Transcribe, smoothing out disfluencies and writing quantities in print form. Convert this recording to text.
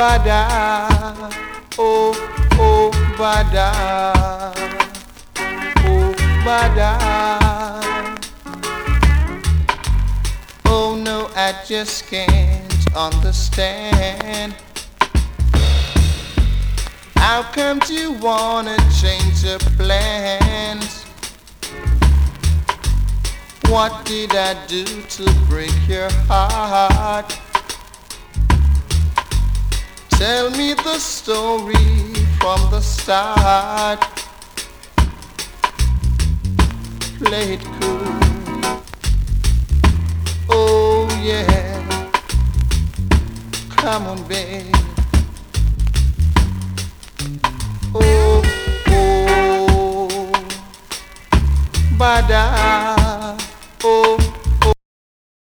bada, oh, oh, bada, oh, bada. Oh no, I just can't understand. How come you wanna change your plans? What did I do to break your heart? Tell me the story from the start. Play it cool. Oh yeah. Come on, babe. Oh, oh. Bada. Oh.